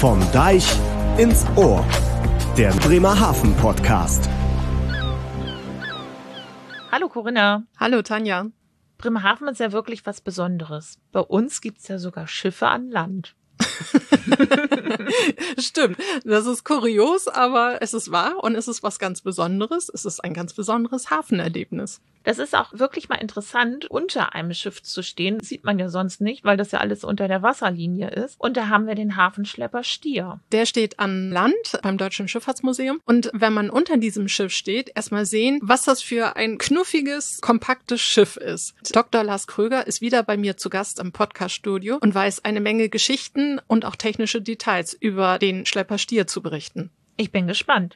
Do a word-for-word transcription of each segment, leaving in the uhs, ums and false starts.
Vom Deich ins Ohr. Der Bremerhaven Podcast. Hallo Corinna. Hallo Tanja. Bremerhaven ist ja wirklich was Besonderes. Bei uns gibt's ja sogar Schiffe an Land. Stimmt, das ist kurios, aber es ist wahr und es ist was ganz Besonderes. Es ist ein ganz besonderes Hafenerlebnis. Das ist auch wirklich mal interessant, unter einem Schiff zu stehen. Das sieht man ja sonst nicht, weil das ja alles unter der Wasserlinie ist. Und da haben wir den Hafenschlepper Stier. Der steht an Land beim Deutschen Schifffahrtsmuseum. Und wenn man unter diesem Schiff steht, erstmal sehen, was das für ein knuffiges, kompaktes Schiff ist. Doktor Lars Kröger ist wieder bei mir zu Gast im Podcaststudio und weiß eine Menge Geschichten und auch technische Details über den Schlepper Stier zu berichten. Ich bin gespannt.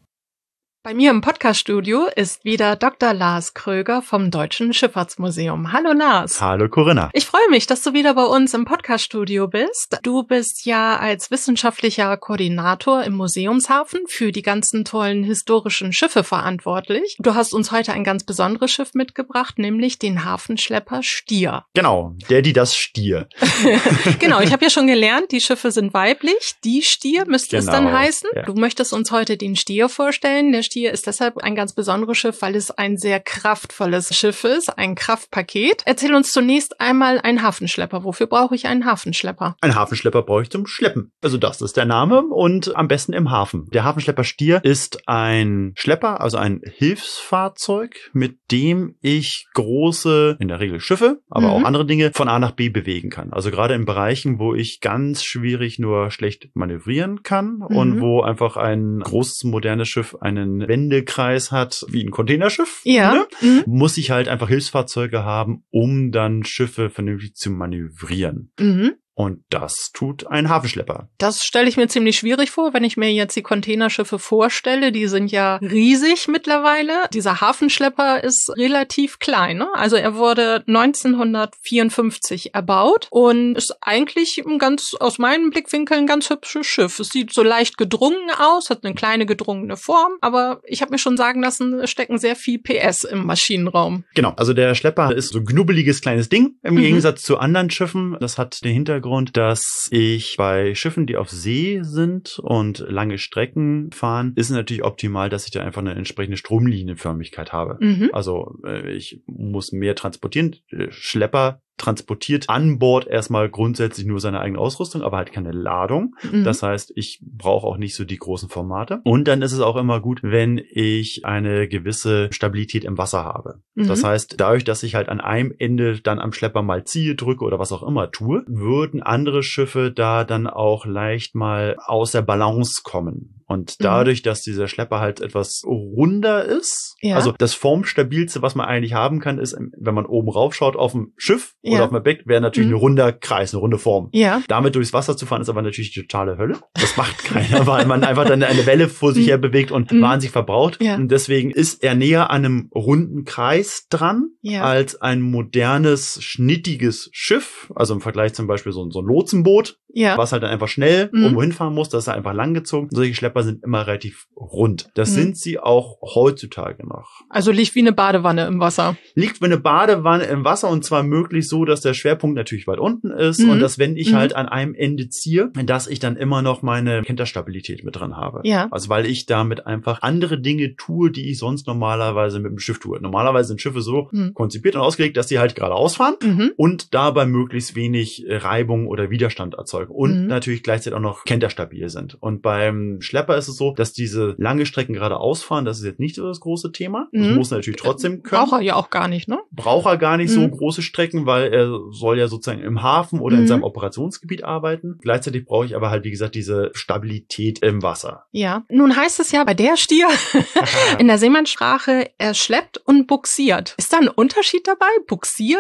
Bei mir im Podcaststudio ist wieder Doktor Lars Kröger vom Deutschen Schifffahrtsmuseum. Hallo Lars. Hallo Corinna. Ich freue mich, dass du wieder bei uns im Podcaststudio bist. Du bist ja als wissenschaftlicher Koordinator im Museumshafen für die ganzen tollen historischen Schiffe verantwortlich. Du hast uns heute ein ganz besonderes Schiff mitgebracht, nämlich den Hafenschlepper Stier. Genau, der, die, das Stier. Genau, ich habe ja schon gelernt, die Schiffe sind weiblich. Die Stier müsste Genau, es dann heißen. ja. Du möchtest uns heute den Stier vorstellen. Der Stier ist deshalb ein ganz besonderes Schiff, weil es ein sehr kraftvolles Schiff ist, ein Kraftpaket. Erzähl uns zunächst einmal einen Hafenschlepper. Wofür brauche ich einen Hafenschlepper? Ein Hafenschlepper brauche ich zum Schleppen. Also das ist der Name und am besten im Hafen. Der Hafenschlepper Stier ist ein Schlepper, also ein Hilfsfahrzeug, mit dem ich große, in der Regel Schiffe, aber Mhm. auch andere Dinge von A nach B bewegen kann. Also gerade in Bereichen, wo ich ganz schwierig nur schlecht manövrieren kann und Mhm. wo einfach ein großes, modernes Schiff einen Wendekreis hat, wie ein Containerschiff. Ja. Ne? Mhm. Muss ich halt einfach Hilfsfahrzeuge haben, um dann Schiffe vernünftig zu manövrieren. Mhm. Und das tut ein Hafenschlepper. Das stelle ich mir ziemlich schwierig vor, wenn ich mir jetzt die Containerschiffe vorstelle. Die sind ja riesig mittlerweile. Dieser Hafenschlepper ist relativ klein, ne? Also er wurde neunzehnhundertvierundfünfzig erbaut und ist eigentlich ein ganz, aus meinem Blickwinkel ein ganz hübsches Schiff. Es sieht so leicht gedrungen aus, hat eine kleine gedrungene Form, aber ich habe mir schon sagen lassen, es stecken sehr viel P S im Maschinenraum. Genau, also der Schlepper ist so ein knubbeliges kleines Ding im Mhm. Gegensatz zu anderen Schiffen. Das hat den Hintergrund, dass ich bei Schiffen, die auf See sind und lange Strecken fahren, ist es natürlich optimal, dass ich da einfach eine entsprechende Stromlinienförmigkeit habe. Mhm. Also äh, ich muss mehr transportieren. Der Schlepper transportiert an Bord erstmal grundsätzlich nur seine eigene Ausrüstung, aber halt keine Ladung. Mhm. Das heißt, ich brauche auch nicht so die großen Formate. Und dann ist es auch immer gut, wenn ich eine gewisse Stabilität im Wasser habe. Mhm. Das heißt, dadurch, dass ich halt an einem Ende dann am Schlepper mal ziehe, drücke oder was auch immer tue, würden andere Schiffe da dann auch leicht mal aus der Balance kommen. Und dadurch, dass dieser Schlepper halt etwas runder ist, Ja. also das formstabilste, was man eigentlich haben kann, ist, wenn man oben rauf schaut auf dem Schiff Ja. oder auf dem Deck, wäre natürlich Mhm. ein runder Kreis, eine runde Form. Ja. Damit durchs Wasser zu fahren, ist aber natürlich die totale Hölle. Das macht keiner, weil man einfach dann eine Welle vor sich her bewegt und Mhm. wahnsinnig verbraucht. Ja. Und deswegen ist er näher an einem runden Kreis dran, Ja. als ein modernes, schnittiges Schiff. Also im Vergleich zum Beispiel so, ein- so ein Lotsenboot, Ja. was halt dann einfach schnell Mhm. irgendwo hinfahren muss. Das ist einfach langgezogen. Solche Schlepper sind immer relativ rund. Das Mhm. sind sie auch heutzutage noch. Also liegt wie eine Badewanne im Wasser. Liegt wie eine Badewanne im Wasser und zwar möglichst so, dass der Schwerpunkt natürlich weit unten ist Mhm. und dass, wenn ich Mhm. halt an einem Ende ziehe, dass ich dann immer noch meine Hinterstabilität mit drin habe. Ja. Also weil ich damit einfach andere Dinge tue, die ich sonst normalerweise mit dem Schiff tue. Normalerweise sind Schiffe so Mhm. konzipiert und ausgelegt, dass sie halt geradeaus fahren Mhm. und dabei möglichst wenig äh, Reibung oder Widerstand erzeugen und Mhm. natürlich gleichzeitig auch noch kenterstabil sind. Und beim Schlepper ist es so, dass diese lange Strecken geradeaus fahren, das ist jetzt nicht so das große Thema. Das Mhm. muss er natürlich trotzdem können. Braucht er ja auch gar nicht, ne? Braucht er gar nicht so Mhm. große Strecken, weil er soll ja sozusagen im Hafen oder in Mhm. seinem Operationsgebiet arbeiten. Gleichzeitig brauche ich aber halt, wie gesagt, diese Stabilität im Wasser. Ja. Nun heißt es ja bei der Stier in der Seemannssprache, er schleppt und buxiert. Ist da ein Unterschied dabei? Buxieren?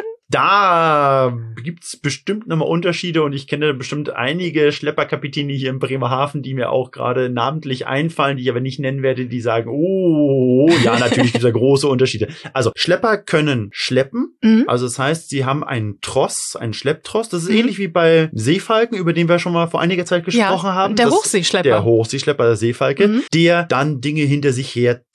Da gibt's bestimmt nochmal Unterschiede und ich kenne bestimmt einige Schlepperkapitäne hier in Bremerhaven, die mir auch gerade namentlich einfallen, die ich aber nicht nennen werde, die sagen, oh, ja, natürlich gibt's da große Unterschiede. Also Schlepper können schleppen, Mhm. also das heißt, sie haben einen Tross, einen Schlepptross. Das ist Mhm. ähnlich wie bei Seefalken, über den wir schon mal vor einiger Zeit gesprochen ja, haben. der Das- Hochseeschlepper. Der Hochseeschlepper, der Seefalke, Mhm. der dann Dinge hinter sich her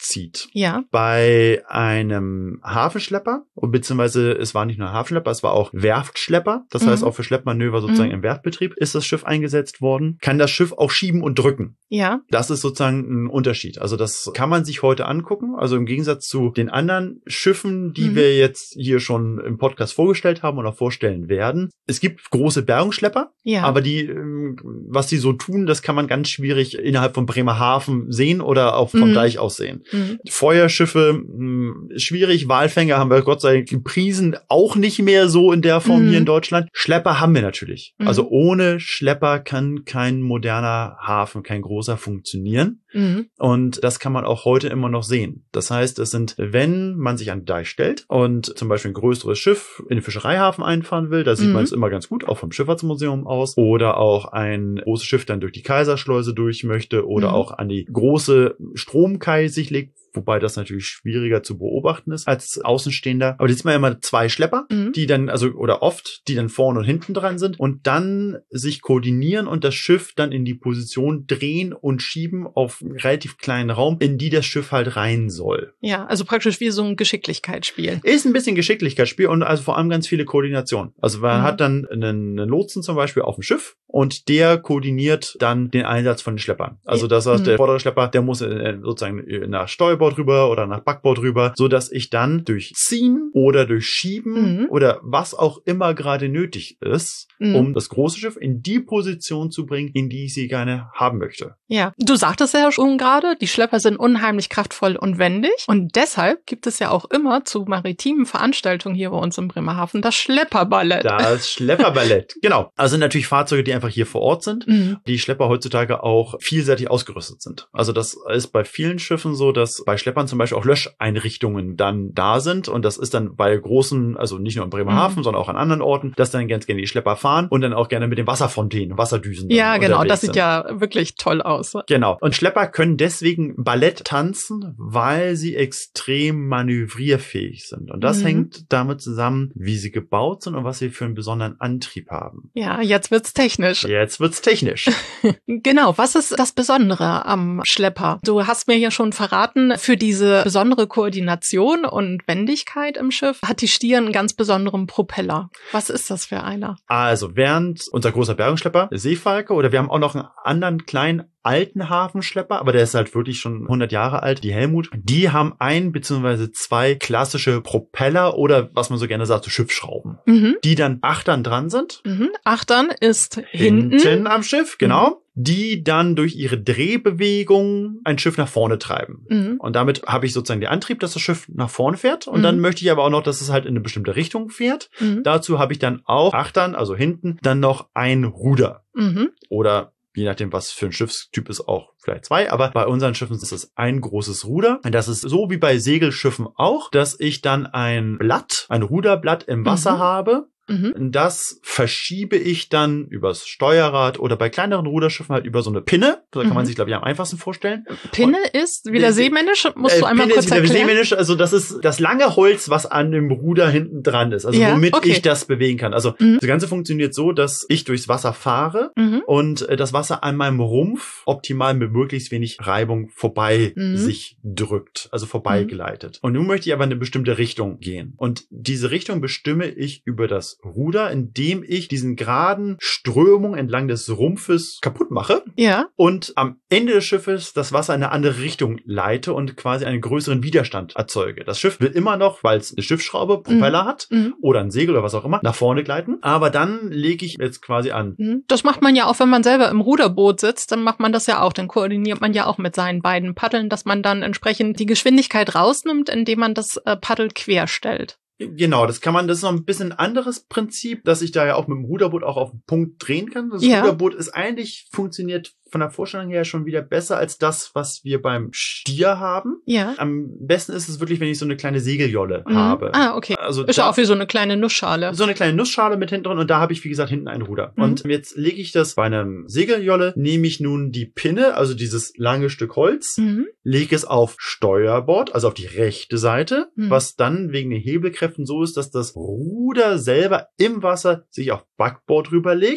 zieht. Ja. Bei einem Hafenschlepper, beziehungsweise es war nicht nur ein Hafenschlepper, es war auch Werftschlepper. Das Mhm. heißt, auch für Schleppmanöver sozusagen Mhm. im Werftbetrieb ist das Schiff eingesetzt worden. Kann das Schiff auch schieben und drücken. Ja. Das ist sozusagen ein Unterschied. Also das kann man sich heute angucken. Also im Gegensatz zu den anderen Schiffen, die Mhm. wir jetzt hier schon im Podcast vorgestellt haben oder vorstellen werden. Es gibt große Bergungsschlepper, Ja. aber die, ähm, was die so tun, das kann man ganz schwierig innerhalb von Bremerhaven sehen oder auch vom Mhm. Deich aus sehen. Mhm. Feuerschiffe, mh, schwierig. Walfänger haben wir Gott sei Dank gepriesen, auch nicht mehr so in der Form Mhm. hier in Deutschland. Schlepper haben wir natürlich. Mhm. Also ohne Schlepper kann kein moderner Hafen, kein großer funktionieren. Mhm. Und das kann man auch heute immer noch sehen. Das heißt, es sind, wenn man sich an den Deich stellt und zum Beispiel ein größeres Schiff in den Fischereihafen einfahren will, da sieht Mhm. man es immer ganz gut, auch vom Schifffahrtsmuseum aus, oder auch ein großes Schiff dann durch die Kaiserschleuse durch möchte oder Mhm. auch an die große Stromkai sich legt, wobei das natürlich schwieriger zu beobachten ist als Außenstehender. Aber da sieht man ja immer zwei Schlepper, Mhm. die dann, also oder oft, die dann vorne und hinten dran sind und dann sich koordinieren und das Schiff dann in die Position drehen und schieben auf einen relativ kleinen Raum, in die das Schiff halt rein soll. Ja, also praktisch wie so ein Geschicklichkeitsspiel. Ist ein bisschen Geschicklichkeitsspiel und also vor allem ganz viele Koordination. Also man Mhm. hat dann einen, einen Lotsen zum Beispiel auf dem Schiff und der koordiniert dann den Einsatz von den Schleppern. Also das heißt, Mhm. der vordere Schlepper, der muss äh, sozusagen nach Steuerbord rüber oder nach Backbord rüber, so dass ich dann durch Ziehen oder durch Schieben Mhm. oder was auch immer gerade nötig ist, Mhm. um das große Schiff in die Position zu bringen, in die ich sie gerne haben möchte. Ja, du sagtest ja schon gerade, die Schlepper sind unheimlich kraftvoll und wendig. Und deshalb gibt es ja auch immer zu maritimen Veranstaltungen hier bei uns im Bremerhaven das Schlepperballett. Das Schlepperballett. Genau. Also sind natürlich Fahrzeuge, die einfach hier vor Ort sind. Mhm. Die Schlepper heutzutage auch vielseitig ausgerüstet sind. Also das ist bei vielen Schiffen so, dass bei Schleppern zum Beispiel auch Löscheinrichtungen dann da sind. Und das ist dann bei großen, also nicht nur in Bremerhaven, Mhm. sondern auch an anderen Orten, dass dann ganz gerne die Schlepper fahren und dann auch gerne mit den Wasserfontänen, Wasserdüsen. dann Ja, genau, unterwegs das sieht sind. ja wirklich toll aus. Genau. Und Schlepper können deswegen Ballett tanzen, weil sie extrem manövrierfähig sind. Und das Mhm. hängt damit zusammen, wie sie gebaut sind und was sie für einen besonderen Antrieb haben. Ja, jetzt wird's technisch. Jetzt wird's technisch. Genau, was ist das Besondere am Schlepper? Du hast mir ja schon verraten, für diese besondere Koordination und Wendigkeit im Schiff hat die Stier einen ganz besonderen Propeller. Was ist das für einer? Also während unser großer Bergungsschlepper, der Seefalke, oder wir haben auch noch einen anderen kleinen alten Hafenschlepper, aber der ist halt wirklich schon hundert Jahre alt, die Helmut, die haben ein bzw. zwei klassische Propeller oder was man so gerne sagt, so Schiffsschrauben, Mhm. die dann achtern dran sind. Mhm. Achtern ist hinten. Hinten am Schiff, genau. Die dann durch ihre Drehbewegung ein Schiff nach vorne treiben. Mhm. Und damit habe ich sozusagen den Antrieb, dass das Schiff nach vorne fährt. Und Mhm. dann möchte ich aber auch noch, dass es halt in eine bestimmte Richtung fährt. Mhm. Dazu habe ich dann auch achtern, also hinten, dann noch ein Ruder. Mhm. Oder je nachdem, was für ein Schiffstyp ist, auch vielleicht zwei. Aber bei unseren Schiffen ist es ein großes Ruder. Und das ist so wie bei Segelschiffen auch, dass ich dann ein Blatt, ein Ruderblatt im Wasser Mhm. habe. Mhm. Das verschiebe ich dann übers Steuerrad oder bei kleineren Ruderschiffen halt über so eine Pinne. Da kann Mhm. man sich, glaube ich, am einfachsten vorstellen. Pinne ist wieder Äh, seemännisch. Musst du Äh, einmal Pinne kurz ist wieder erklären? seemännisch, also das ist das lange Holz, was an dem Ruder hinten dran ist. Also Ja, womit okay. ich das bewegen kann. Also Mhm. das Ganze funktioniert so, dass ich durchs Wasser fahre Mhm. und äh, das Wasser an meinem Rumpf optimal mit möglichst wenig Reibung vorbei Mhm. sich drückt, also vorbeigleitet. Und nun möchte ich aber in eine bestimmte Richtung gehen. Und diese Richtung bestimme ich über das Ruder, indem ich diesen geraden Strömung entlang des Rumpfes kaputt mache Ja. und am Ende des Schiffes das Wasser in eine andere Richtung leite und quasi einen größeren Widerstand erzeuge. Das Schiff will immer noch, weil es eine Schiffsschraube, Propeller hat Mhm. oder ein Segel oder was auch immer, nach vorne gleiten. Aber dann lege ich jetzt quasi an. Mhm. Das macht man ja auch, wenn man selber im Ruderboot sitzt, dann macht man das ja auch. Dann koordiniert man ja auch mit seinen beiden Paddeln, dass man dann entsprechend die Geschwindigkeit rausnimmt, indem man das äh, Paddel quer stellt. Genau, das kann man, das ist noch ein bisschen ein anderes Prinzip, dass ich da ja auch mit dem Ruderboot auch auf den Punkt drehen kann. Das Ja. Ruderboot ist eigentlich, funktioniert von der Vorstellung her schon wieder besser als das, was wir beim Stier haben. Ja. Am besten ist es wirklich, wenn ich so eine kleine Segeljolle Mhm. habe. Ah, okay. Also Ist ja auch wie so eine kleine Nussschale. so eine kleine Nussschale mit hinten drin und da habe ich, wie gesagt, hinten ein Ruder. Mhm. Und jetzt lege ich das bei einem Segeljolle, nehme ich nun die Pinne, also dieses lange Stück Holz, Mhm. lege es auf Steuerbord, also auf die rechte Seite, Mhm. was dann wegen den Hebelkräften so ist, dass das Ruder selber im Wasser sich auf Backbord rüberlegt.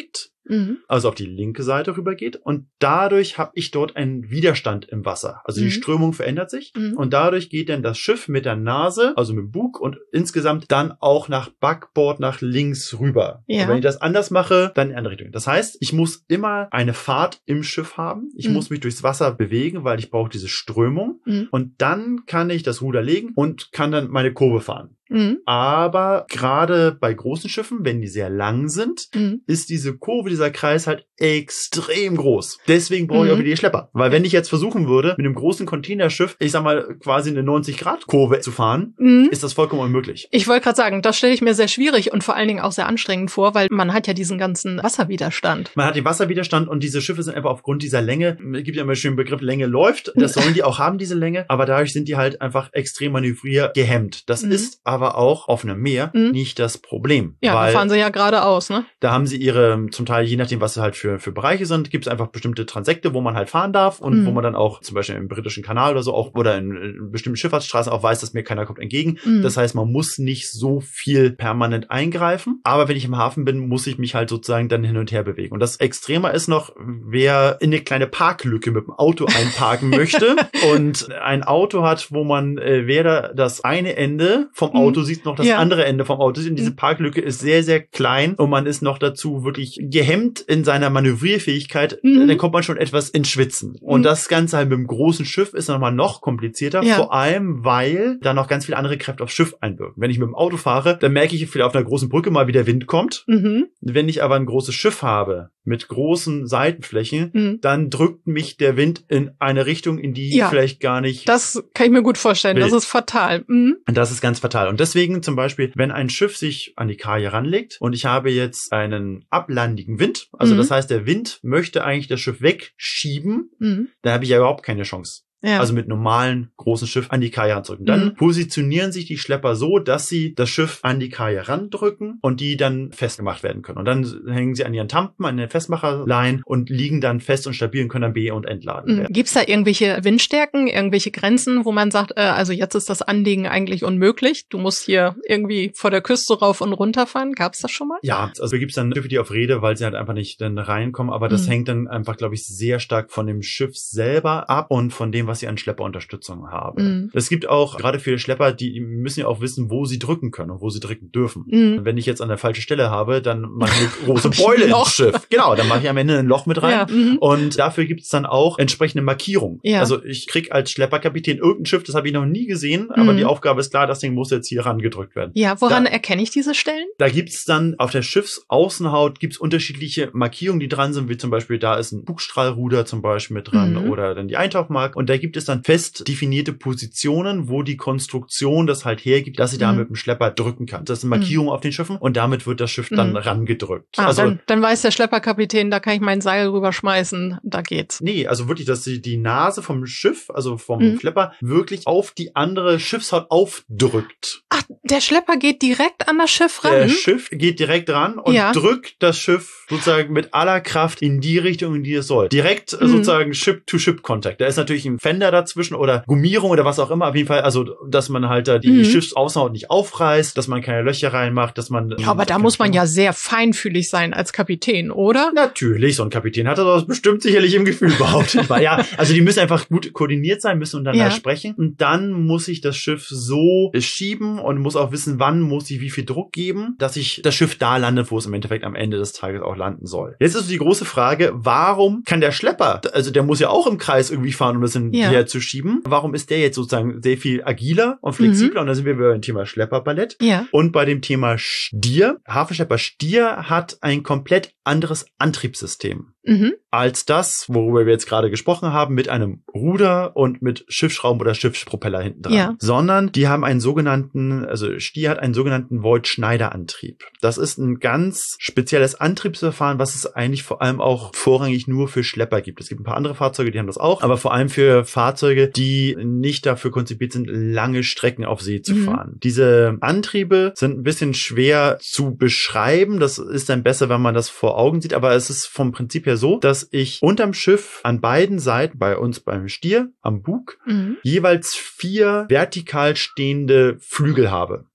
mhm. also auf die linke Seite rübergeht. Und dadurch habe ich dort einen Widerstand im Wasser. Also die Mhm. Strömung verändert sich. Mhm. Und dadurch geht dann das Schiff mit der Nase, also mit dem Bug und insgesamt dann auch nach Backbord nach links rüber. Ja. Und wenn ich das anders mache, dann in die andere Richtung. Das heißt, ich muss immer eine Fahrt im Schiff haben. Ich Mhm. muss mich durchs Wasser bewegen, weil ich brauche diese Strömung. Mhm. Und dann kann ich das Ruder legen und kann dann meine Kurve fahren. Mhm. Aber gerade bei großen Schiffen, wenn die sehr lang sind, Mhm. ist diese Kurve, dieser Kreis halt extrem groß. Deswegen brauche ich Mhm. auch wieder die Schlepper. Weil wenn ich jetzt versuchen würde, mit einem großen Containerschiff, ich sag mal, quasi eine neunzig-Grad-Kurve zu fahren, Mhm. ist das vollkommen unmöglich. Ich wollte gerade sagen, das stelle ich mir sehr schwierig und vor allen Dingen auch sehr anstrengend vor, weil man hat ja diesen ganzen Wasserwiderstand. Man hat den Wasserwiderstand und diese Schiffe sind einfach aufgrund dieser Länge, es gibt ja immer schön den Begriff Länge läuft, das sollen die auch haben, diese Länge, aber dadurch sind die halt einfach extrem manövrier gehemmt. Das Mhm. ist aber auch auf einem Meer Mhm. nicht das Problem. Ja, weil da fahren sie ja geradeaus, ne? da haben sie ihre, zum Teil, je nachdem, was sie halt für, für Bereiche sind, gibt es einfach bestimmte Transekte, wo man halt fahren darf und Mhm. wo man dann auch zum Beispiel im britischen Kanal oder so auch oder in, in bestimmten Schifffahrtsstraßen auch weiß, dass mir keiner kommt entgegen. Mhm. Das heißt, man muss nicht so viel permanent eingreifen. Aber wenn ich im Hafen bin, muss ich mich halt sozusagen dann hin und her bewegen. Und das Extremer ist noch, wer in eine kleine Parklücke mit dem Auto einparken möchte und ein Auto hat, wo man äh, weder das eine Ende vom Mhm. Auto sieht, noch das Ja. andere Ende vom Auto sieht. Und diese Mhm. Parklücke ist sehr, sehr klein und man ist noch dazu wirklich gehemmt in seiner Manövrierfähigkeit. Mhm. Dann kommt man schon etwas ins Schwitzen. Und Mhm. das Ganze halt mit dem großen Schiff ist nochmal noch komplizierter, Ja. vor allem, weil da noch ganz viele andere Kräfte aufs Schiff einwirken. Wenn ich mit dem Auto fahre, dann merke ich vielleicht auf einer großen Brücke mal, wie der Wind kommt. Mhm. Wenn ich aber ein großes Schiff habe mit großen Seitenflächen, Mhm. dann drückt mich der Wind in eine Richtung, in die Ja. ich vielleicht gar nicht... Das kann ich mir gut vorstellen. Will. Das ist fatal. Mhm. Und das ist ganz fatal. Und deswegen zum Beispiel, wenn ein Schiff sich an die Kaje ranlegt und ich habe jetzt einen ablandigen Wind, also Mhm. das heißt, der Wind möchte eigentlich das Schiff wegschieben, Mhm. dann habe ich ja überhaupt keine Chance. Ja. Also mit normalen großen Schiff an die Kaje ranzudrücken. Dann Mhm. positionieren sich die Schlepper so, dass sie das Schiff an die Kaje randrücken und die dann festgemacht werden können. Und dann hängen sie an ihren Tampen, an den Festmacherlein und liegen dann fest und stabil und können dann be- und entladen Mhm. werden. Gibt es da irgendwelche Windstärken, irgendwelche Grenzen, wo man sagt, äh, also jetzt ist das Anlegen eigentlich unmöglich, du musst hier irgendwie vor der Küste rauf und runter fahren? Gab es das schon mal? Ja, also da gibt's dann Schiffe, die auf Rede, weil sie halt einfach nicht dann reinkommen, aber das Mhm. hängt dann einfach, glaube ich, sehr stark von dem Schiff selber ab und von dem, was sie an Schlepperunterstützung haben. Mhm. Es gibt auch, gerade für Schlepper, die müssen ja auch wissen, wo sie drücken können und wo sie drücken dürfen. Mhm. Und wenn ich jetzt an der falschen Stelle habe, dann mache ich eine große Hab ich ein Beule Loch. ins Schiff. Genau, dann mache ich am Ende ein Loch mit rein. Ja. Mhm. Und dafür gibt's dann auch entsprechende Markierungen. Ja. Also ich krieg als Schlepperkapitän irgendein Schiff, das habe ich noch nie gesehen, aber Mhm. die Aufgabe ist klar, das Ding muss jetzt hier rangedrückt werden. Ja, woran Da- erkenne ich diese Stellen? Da gibt's dann auf der Schiffsaußenhaut gibt's unterschiedliche Markierungen, die dran sind, wie zum Beispiel da ist ein Bugstrahlruder zum Beispiel mit dran Mhm. oder dann die Eintauchmarke. Und da gibt es dann fest definierte Positionen, wo die Konstruktion das halt hergibt, dass sie da Mhm. mit dem Schlepper drücken kann. Das sind Markierungen auf den Schiffen und damit wird das Schiff dann Mhm. rangedrückt. Ah, also dann, dann weiß der Schlepperkapitän, da kann ich mein Seil rüberschmeißen, da geht's. Nee, also wirklich, dass die, die Nase vom Schiff, also vom Mhm. Schlepper, wirklich auf die andere Schiffshaut aufdrückt. Ach, der Schlepper geht direkt an das Schiff ran? Der Schiff geht direkt ran und Ja. drückt das Schiff sozusagen mit aller Kraft in die Richtung, in die es soll. Direkt äh, Mhm. sozusagen Ship-to-Ship-Contact. Da ist natürlich ein Fender dazwischen oder Gummierung oder was auch immer. Auf jeden Fall, also, dass man halt da die Mhm. Schiffsaußenhaut nicht aufreißt, dass man keine Löcher reinmacht, dass man... Ja, aber da muss man ja sehr feinfühlig sein als Kapitän, oder? Natürlich, so ein Kapitän hat das bestimmt sicherlich im Gefühl behauptet. Weil ja, also die müssen einfach gut koordiniert sein, müssen untereinander Ja. sprechen. Und dann muss ich das Schiff so schieben und muss auch wissen, wann muss ich wie viel Druck geben, dass ich das Schiff da landet, wo es im Endeffekt am Ende des Tages auch landen soll. Jetzt ist die große Frage, warum kann der Schlepper, also der muss ja auch im Kreis irgendwie fahren, um das in Ja. die her zu schieben. Warum ist der jetzt sozusagen sehr viel agiler und flexibler? Und da sind wir beim Thema Schlepperballett. Ja. Und bei dem Thema Stier, Hafenschlepper Stier hat ein komplett anderes Antriebssystem Mhm. als das, worüber wir jetzt gerade gesprochen haben, mit einem Ruder und mit Schiffsschrauben oder Schiffspropeller hinten dran. Ja. Sondern die haben einen sogenannten, also Stier hat einen sogenannten Voigt-Schneider-Antrieb. Das ist ein ganz spezielles Antriebsverfahren, was es eigentlich vor allem auch vorrangig nur für Schlepper gibt. Es gibt ein paar andere Fahrzeuge, die haben das auch, aber vor allem für Fahrzeuge, die nicht dafür konzipiert sind, lange Strecken auf See zu Mhm. fahren. Diese Antriebe sind ein bisschen schwer zu beschreiben. Das ist dann besser, wenn man das vor Augen sieht, aber es ist vom Prinzip her so, dass ich unterm Schiff an beiden Seiten, bei uns beim Stier, am Bug, Mhm. jeweils vier vertikal stehende Flügel habe.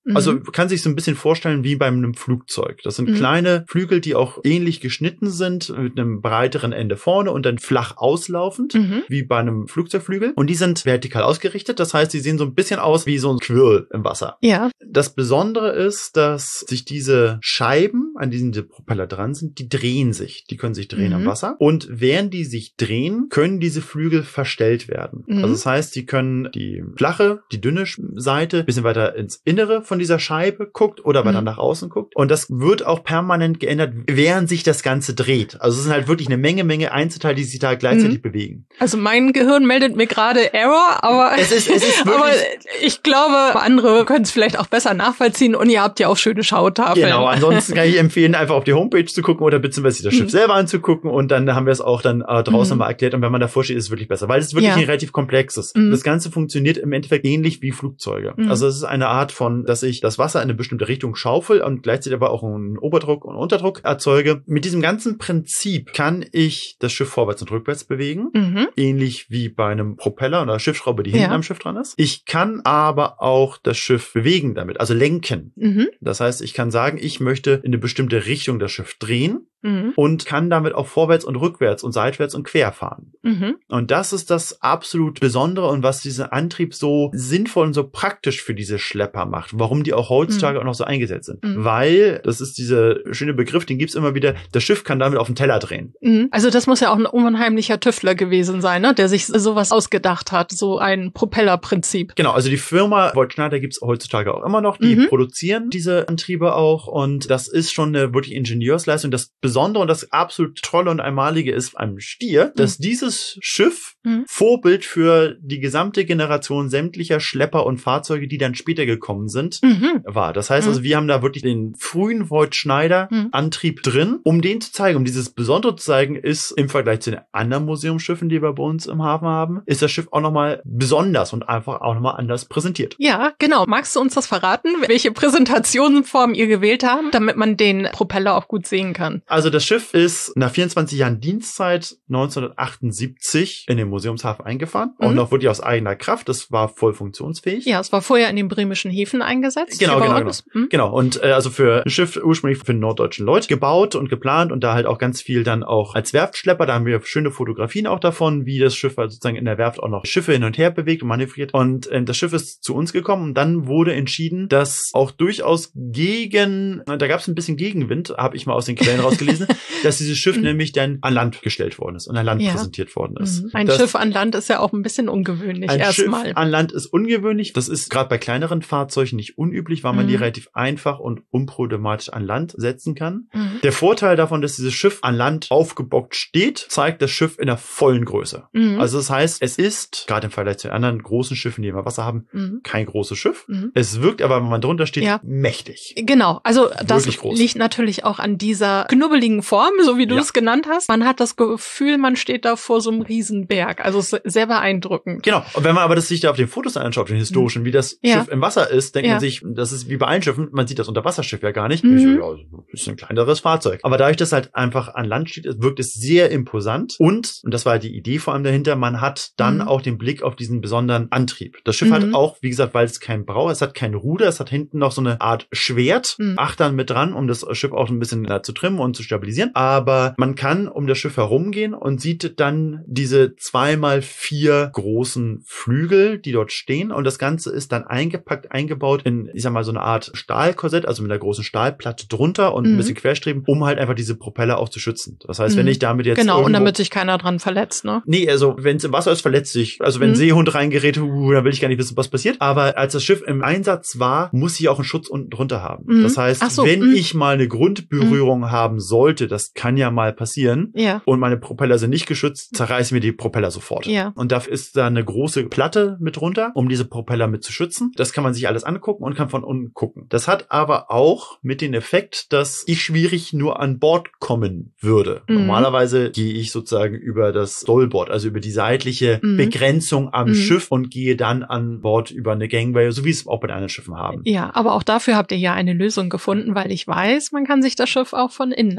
Mhm. Also kann sich so ein bisschen vorstellen wie bei einem Flugzeug. Das sind Mhm. kleine Flügel, die auch ähnlich geschnitten sind, mit einem breiteren Ende vorne und dann flach auslaufend, Mhm. wie bei einem Flugzeugflügel. Und die sind vertikal ausgerichtet. Das heißt, die sehen so ein bisschen aus wie so ein Quirl im Wasser. Ja. Das Besondere ist, dass sich diese Scheiben, an denen die Propeller dran sind, die drehen sich. Die können sich drehen Mhm. am Wasser. Und während die sich drehen, können diese Flügel verstellt werden. Mhm. Also das heißt, die können die flache, die dünne Seite ein bisschen weiter ins Innere von dieser Scheibe guckt oder weiter Mhm. nach außen guckt. Und das wird auch permanent geändert, während sich das Ganze dreht. Also es sind halt wirklich eine Menge, Menge Einzelteile, die sich da gleichzeitig Mhm. bewegen. Also mein Gehirn meldet mir gerade Error, aber Es ist, es ist wirklich... aber ich glaube, andere können es vielleicht auch besser nachvollziehen und ihr habt ja auch schöne Schautafeln. Genau, ansonsten kann ich empfehlen, einfach auf die Homepage zu gucken oder beziehungsweise das Schiff Mhm. selber anzugucken und dann haben wir es auch dann äh, draußen Mhm. mal erklärt und wenn man davor steht, ist es wirklich besser, weil es wirklich Ja. ein relativ komplexes. Mhm. Das Ganze funktioniert im Endeffekt ähnlich wie Flugzeuge. Mhm. Also es ist eine Art von, dass ich das Wasser in eine bestimmte Richtung schaufel und gleichzeitig aber auch einen Oberdruck und Unterdruck erzeuge. Mit diesem ganzen Prinzip kann ich das Schiff vorwärts und rückwärts bewegen. Mhm. Ähnlich wie bei einem Propeller oder Schiffsschraube, die hinten Ja. am Schiff dran ist. Ich kann aber auch das Schiff bewegen damit, also lenken. Mhm. Das heißt, ich kann sagen, ich möchte in eine bestimmte Richtung das Schiff drehen Mhm. und kann damit auch vorwärts und rückwärts und seitwärts und quer fahren. Mhm. Und das ist das absolut Besondere und was diesen Antrieb so sinnvoll und so praktisch für diese Schlepper macht. Warum die auch heutzutage auch noch so eingesetzt sind. Mhm. Weil, das ist dieser schöne Begriff, den gibt's immer wieder, das Schiff kann damit auf den Teller drehen. Mhm. Also das muss ja auch ein unheimlicher Tüftler gewesen sein, ne? Der sich sowas ausgedacht hat, so ein Propellerprinzip. Genau, also die Firma Voith Schneider gibt's heutzutage auch immer noch. Die Mhm. produzieren diese Antriebe auch und das ist schon eine wirklich Ingenieursleistung. Das Besondere und das absolut Tolle und Einmalige ist am Stier, dass dieses Schiff Mhm. Vorbild für die gesamte Generation sämtlicher Schlepper und Fahrzeuge, die dann später gekommen sind, Mhm. war. Das heißt Mhm. also, wir haben da wirklich den frühen Voith Schneider Mhm. Antrieb drin, um den zu zeigen, um dieses Besondere zu zeigen, ist im Vergleich zu den anderen Museumsschiffen, die wir bei uns im Hafen haben, ist das Schiff auch nochmal besonders und einfach auch nochmal anders präsentiert. Ja, genau. Magst du uns das verraten, welche Präsentationsform ihr gewählt habt, damit man den Propeller auch gut sehen kann? Also das Schiff ist nach vierundzwanzig Jahren Dienstzeit neunzehnhundertachtundsiebzig in den Museumshafen eingefahren. Auch Mhm. noch wirklich aus eigener Kraft. Das war voll funktionsfähig. Ja, es war vorher in den bremischen Häfen eingesetzt. Genau, hier bei genau, uns. Mhm. Genau, und äh, also für ein Schiff ursprünglich für den norddeutschen Lloyd gebaut und geplant und da halt auch ganz viel dann auch als Werftschlepper. Da haben wir schöne Fotografien auch davon, wie das Schiff halt sozusagen in der Werft auch noch Schiffe hin und her bewegt und manövriert. Und äh, das Schiff ist zu uns gekommen und dann wurde entschieden, dass auch durchaus gegen, da gab es ein bisschen Gegenwind, habe ich mal aus den Quellen rausgelesen, dass dieses Schiff Mhm. nämlich dann an Land gestellt worden ist und an Land Ja. präsentiert worden ist. Mhm. Ein das, Schiff an Land ist ja auch ein bisschen ungewöhnlich Ein Schiff erstmal. an Land ist ungewöhnlich. Das ist gerade bei kleineren Fahrzeugen nicht unüblich, weil man Mhm. die relativ einfach und unproblematisch an Land setzen kann. Mhm. Der Vorteil davon, dass dieses Schiff an Land aufgebockt steht, zeigt das Schiff in der vollen Größe. Mhm. Also das heißt, es ist, gerade im Vergleich zu den anderen großen Schiffen, die immer Wasser haben, Mhm. kein großes Schiff. Mhm. Es wirkt aber, wenn man drunter steht, Ja. mächtig. Genau, also das Wirklich groß. liegt natürlich auch an dieser knubbeligen Form, so wie du Ja. es genannt hast. Man hat das Gefühl, man steht da vor so einem Riesenberg. Also es ist sehr beeindruckend. Genau. Und wenn man aber das sich da auf den Fotos anschaut, den historischen, wie das Ja. Schiff im Wasser ist, denkt Ja. man sich, das ist wie bei allen Schiffen, man sieht das Unterwasserschiff ja gar nicht. Mhm. Ich so, ja, das ist ein kleineres Fahrzeug. Aber dadurch, dass halt einfach an Land steht, wirkt es sehr imposant. Und, und das war die Idee vor allem dahinter, man hat dann Mhm. auch den Blick auf diesen besonderen Antrieb. Das Schiff Mhm. hat auch, wie gesagt, weil es kein Brauer, es hat kein Ruder, es hat hinten noch so eine Art Schwert, Mhm. Achtern mit dran, um das Schiff auch ein bisschen äh, zu trimmen und zu stabilisieren. Aber man kann um das Schiff herumgehen und sieht dann diese zweimal vier großen Flügel, die dort stehen. Und das Ganze ist dann eingepackt, eingebaut in, ich sag mal, so eine Art Stahlkorsett, also mit einer großen Stahlplatte drunter und Mhm. ein bisschen Querstreben, um halt einfach diese Propeller auch zu schützen. Das heißt, wenn Mhm. ich damit jetzt Genau, und irgendwo- damit sich keiner dran verletzt, ne? Nee, also wenn es im Wasser ist, verletzt sich. Also wenn ein Mhm. Seehund reingerät, uh, dann will ich gar nicht wissen, was passiert. Aber als das Schiff im Einsatz war, muss ich auch einen Schutz unten drunter haben. Mhm. Das heißt, Ach so, wenn mhm. ich mal eine Grundberührung haben sollte, das kann ja mal passieren, Ja. und meine Propeller sind nicht geschützt, zerreißen mir die Propeller sofort. Ja. Und dafür ist da eine große Platte mit drunter, um diese Propeller mit zu schützen. Das kann man sich alles angucken und kann von unten gucken. Das hat aber auch mit dem Effekt, dass ich schwierig nur an Bord kommen würde. Mhm. Normalerweise gehe ich sozusagen über das Stollboard, also über die seitliche Mhm. Begrenzung am Mhm. Schiff und gehe dann an Bord über eine Gangway, so wie es auch bei den anderen Schiffen haben. Ja, aber auch dafür habt ihr ja eine Lösung gefunden, weil ich weiß, man kann sich das Schiff auch von innen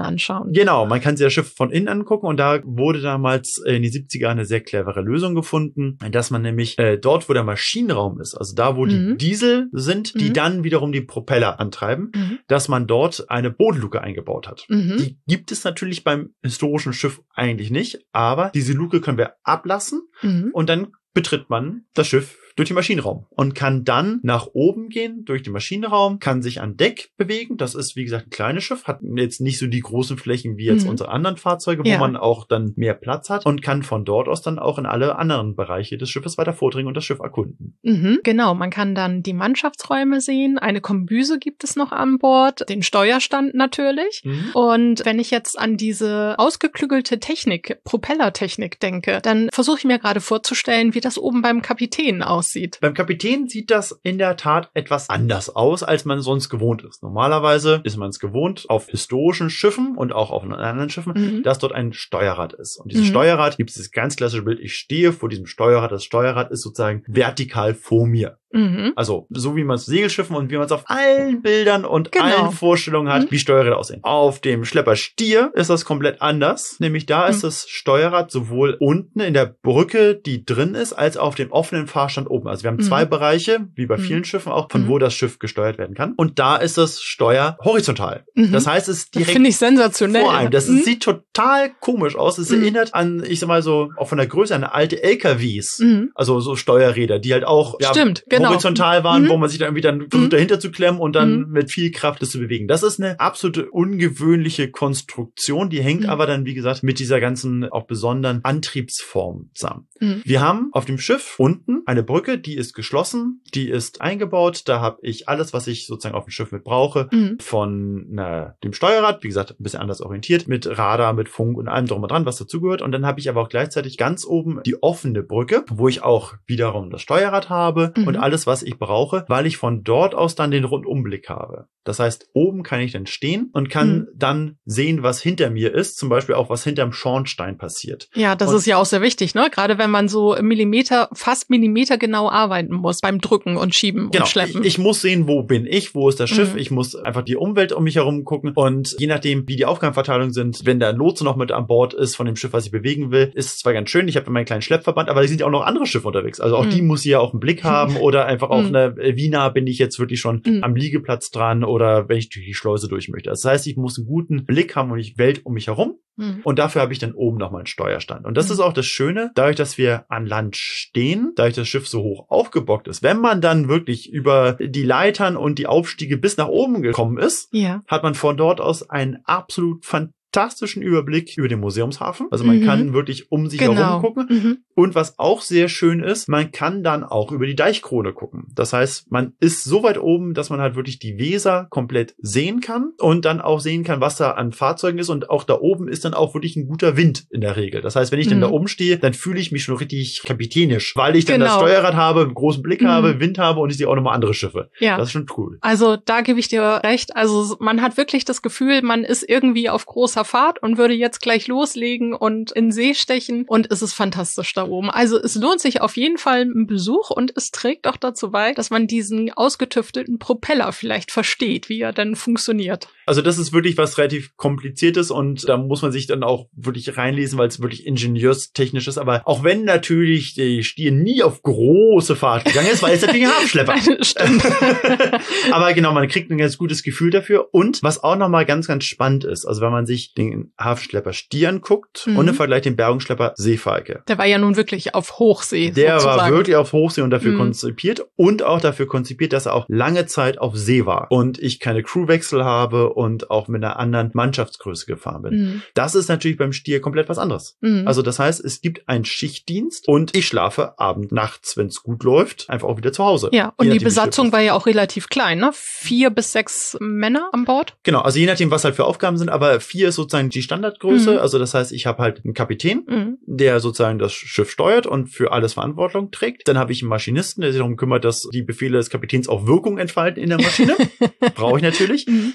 anschauen. Genau, man kann sich das Schiff von innen angucken und da wurde damals in die siebziger eine sehr clevere Lösung gefunden, dass man nämlich äh, dort, wo der Maschinenraum ist, also da, wo Mhm. die Diesel sind, die Mhm. dann wiederum die Propeller antreiben, Mhm. dass man dort eine Bodenluke eingebaut hat. Mhm. Die gibt es natürlich beim historischen Schiff eigentlich nicht, aber diese Luke können wir ablassen Mhm. und dann betritt man das Schiff durch den Maschinenraum und kann dann nach oben gehen durch den Maschinenraum, kann sich an Deck bewegen. Das ist, wie gesagt, ein kleines Schiff, hat jetzt nicht so die großen Flächen wie jetzt Mhm. unsere anderen Fahrzeuge, wo Ja. man auch dann mehr Platz hat und kann von dort aus dann auch in alle anderen Bereiche des Schiffes weiter vordringen und das Schiff erkunden. Mhm, genau, man kann dann die Mannschaftsräume sehen, eine Kombüse gibt es noch an Bord, den Steuerstand natürlich. Mhm. Und wenn ich jetzt an diese ausgeklügelte Technik, Propellertechnik denke, dann versuche ich mir gerade vorzustellen, wie das oben beim Kapitän aussieht. Beim Kapitän sieht das in der Tat etwas anders aus, als man sonst gewohnt ist. Normalerweise ist man es gewohnt auf historischen Schiffen und auch auf anderen Schiffen, Mhm. dass dort ein Steuerrad ist. Und dieses Mhm. Steuerrad gibt es das ganz klassische Bild, ich stehe vor diesem Steuerrad, das Steuerrad ist sozusagen vertikal vor mir. Mhm. Also so wie man es Segelschiffen und wie man es auf allen Bildern und Genau. allen Vorstellungen hat, Mhm. wie Steuerräder aussehen. Auf dem Schlepper Stier ist das komplett anders. Nämlich da ist Mhm. das Steuerrad sowohl unten in der Brücke, die drin ist, als auf dem offenen Fahrstand oben. Also wir haben Mhm. zwei Bereiche, wie bei Mhm. vielen Schiffen auch, von Mhm. wo das Schiff gesteuert werden kann. Und da ist das Steuer horizontal. Mhm. Das heißt, es ist Das direkt finde ich sensationell. vor einem. Das Mhm. sieht total komisch aus. Es Mhm. erinnert an, ich sag mal so, auch von der Größe an alte L K Ws. Mhm. Also so Steuerräder, die halt auch ja, Stimmt, genau. horizontal waren, Mhm. wo man sich dann irgendwie dann versucht, Mhm. dahinter zu klemmen und dann Mhm. mit viel Kraft das zu bewegen. Das ist eine absolute ungewöhnliche Konstruktion, die hängt Mhm. aber dann, wie gesagt, mit dieser ganzen auch besonderen Antriebsform zusammen. Mhm. Wir haben auf dem Schiff unten eine Brücke, die ist geschlossen, die ist eingebaut. Da habe ich alles, was ich sozusagen auf dem Schiff mit brauche, Mhm. von na, dem Steuerrad, wie gesagt, ein bisschen anders orientiert, mit Radar, mit Funk und allem drum und dran, was dazugehört. Und dann habe ich aber auch gleichzeitig ganz oben die offene Brücke, wo ich auch wiederum das Steuerrad habe Mhm. und alles, was ich brauche, weil ich von dort aus dann den Rundumblick habe. Das heißt, oben kann ich dann stehen und kann Mhm. dann sehen, was hinter mir ist, zum Beispiel auch, was hinterm Schornstein passiert. Ja, das Und- ist ja auch sehr wichtig, ne? Gerade wenn man so Millimeter, fast Millimeter genau arbeiten muss beim Drücken und Schieben Genau, und Schleppen. ich, ich muss sehen, wo bin ich, wo ist das Schiff, Mhm. ich muss einfach die Umwelt um mich herum gucken und je nachdem, wie die Aufgabenverteilung sind, wenn der Lotse noch mit an Bord ist von dem Schiff, was ich bewegen will, ist es zwar ganz schön, ich habe meinen kleinen Schleppverband, aber da sind ja auch noch andere Schiffe unterwegs, also auch Mhm. die muss ich ja auch im Blick haben oder einfach auch, Mhm. ne, wie nah bin ich jetzt wirklich schon Mhm. am Liegeplatz dran oder wenn ich durch die Schleuse durch möchte. Das heißt, ich muss einen guten Blick haben und die Welt um mich herum. Mhm. Und dafür habe ich dann oben nochmal einen Steuerstand. Und das Mhm. ist auch das Schöne, dadurch, dass wir an Land stehen, dadurch, dass das Schiff so hoch aufgebockt ist, wenn man dann wirklich über die Leitern und die Aufstiege bis nach oben gekommen ist, Ja. hat man von dort aus einen absolut fantastischen Überblick über den Museumshafen. Also man Mhm. kann wirklich um sich Genau. herum gucken. Mhm. Und was auch sehr schön ist, man kann dann auch über die Deichkrone gucken. Das heißt, man ist so weit oben, dass man halt wirklich die Weser komplett sehen kann und dann auch sehen kann, was da an Fahrzeugen ist. Und auch da oben ist dann auch wirklich ein guter Wind in der Regel. Das heißt, wenn ich dann Mhm. da oben stehe, dann fühle ich mich schon richtig kapitänisch, weil ich dann das Genau. Steuerrad habe, einen großen Blick Mhm. habe, Wind habe und ich sehe auch nochmal andere Schiffe. Ja. Das ist schon cool. Also da gebe ich dir recht. Also man hat wirklich das Gefühl, man ist irgendwie auf großer Fahrt und würde jetzt gleich loslegen und in See stechen und es ist fantastisch da oben. Also es lohnt sich auf jeden Fall ein Besuch und es trägt auch dazu bei, dass man diesen ausgetüfteten Propeller vielleicht versteht, wie er dann funktioniert. Also das ist wirklich was relativ Kompliziertes und da muss man sich dann auch wirklich reinlesen, weil es wirklich ingenieurstechnisch ist. Aber auch wenn natürlich die Stier nie auf große Fahrt gegangen ist, weil es natürlich ein Hafenschlepper. Stimmt. Aber genau, man kriegt ein ganz gutes Gefühl dafür. Und was auch nochmal ganz, ganz spannend ist, also wenn man sich den Hafenschlepper Stier anguckt Mhm. und im Vergleich den Bergungsschlepper Seefalke. Der war ja nun wirklich auf Hochsee Der sozusagen. war wirklich auf Hochsee und dafür Mhm. konzipiert und auch dafür konzipiert, dass er auch lange Zeit auf See war und ich keine Crewwechsel habe und auch mit einer anderen Mannschaftsgröße gefahren bin. Mhm. Das ist natürlich beim Stier komplett was anderes. Mhm. Also das heißt, es gibt einen Schichtdienst und ich schlafe abend, nachts, wenn es gut läuft, einfach auch wieder zu Hause. Ja, und Je die nachdem, wie Besatzung Schiff war ja auch relativ klein, ne? Vier bis sechs Männer an Bord. ist. Genau, also je nachdem, was halt für Aufgaben sind, aber vier ist sozusagen die Standardgröße. Mhm. Also das heißt, ich habe halt einen Kapitän, Mhm. der sozusagen das Schiff steuert und für alles Verantwortung trägt. Dann habe ich einen Maschinisten, der sich darum kümmert, dass die Befehle des Kapitäns auch Wirkung entfalten in der Maschine. Brauche ich natürlich. Mhm. Dann gibt